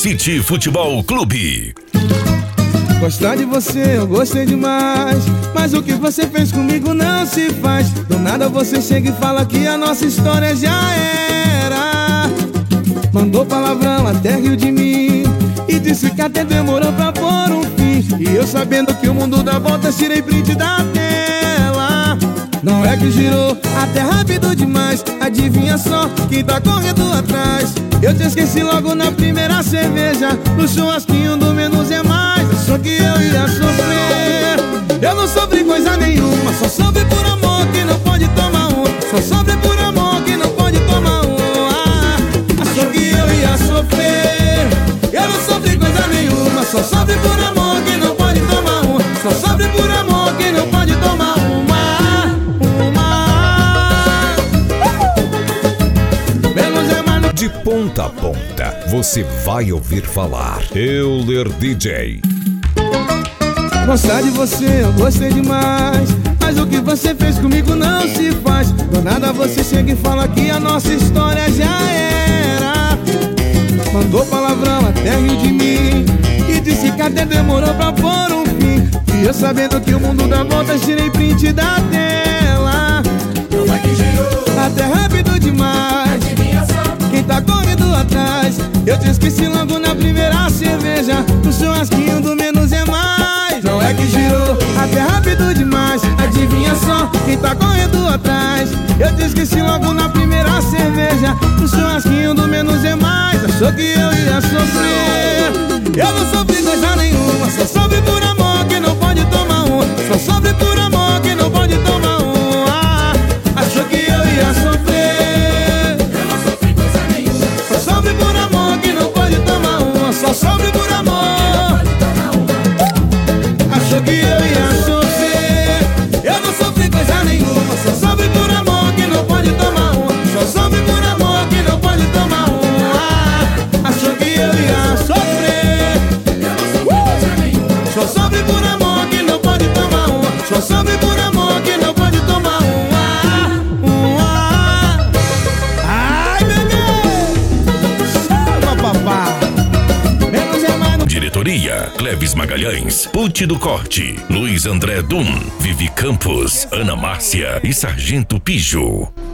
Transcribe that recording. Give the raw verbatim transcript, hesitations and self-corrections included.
City Futebol Clube. Gostar de você eu gostei demais, mas o que você fez comigo não se faz. Do nada você chega e fala que a nossa história já era. Mandou palavrão até riu de mim e disse que até demorou pra pôr um fim. E eu sabendo que o mundo dá voltas, tirei print da tela. Não é que girou até rápido demais, adivinha só quem tá correndo atrás. Eu te esqueci logo na primeira cerveja, no churrasquinho do menos é mais. Achou que eu ia sofrer, eu não sofri coisa nenhuma. Só sofre por amor que não pode tomar um. Só sofre por amor que não pode tomar um. Ah, achou que eu ia sofrer, eu não sofri coisa nenhuma. Só sofre por amor que não pode tomar um. Só sofre por amor que não pode tomar uma. De ponta a ponta, você vai ouvir falar Euler D J. Gostar de você eu gostei demais, mas o que você fez comigo não se faz. Do nada você chega e fala que a nossa história já era. Mandou palavrão até riu de mim e disse que até demorou pra pôr um fim. E eu sabendo que o mundo dá voltas, tirei print da tela. Não é que girou até rápido demais, quem tá correndo atrás. Eu te esqueci logo na primeira cerveja, no churrasquinho do menos é mais. Não é que girou até rápido demais, adivinha só quem tá correndo atrás. Eu te esqueci logo na primeira cerveja, no churrasquinho do menos é mais. Achou que eu ia sofrer, eu não sofri coisa nenhuma. Só sofre por amor que não pode tomar um. Só sofre por amor que não pode tomar um. Ah, achou que eu ia sofrer, sofre por amor que não pode tomar uma. Só sofre por amor. Achou que eu ia sofrer, eu não sofri coisa nenhuma. Só sofre por amor que não pode tomar uma. Só sofre por amor que não pode tomar uma. Achou que eu ia sofrer, eu não sofri coisa nenhuma. Só sofre por amor que não pode tomar uma. Só sofre por amor que não pode tomar uma. Diretoria: Cleves Magalhães, Puti do Corte, Luiz André Dum, Vivi Campos, Ana Márcia e Sargento Pijo.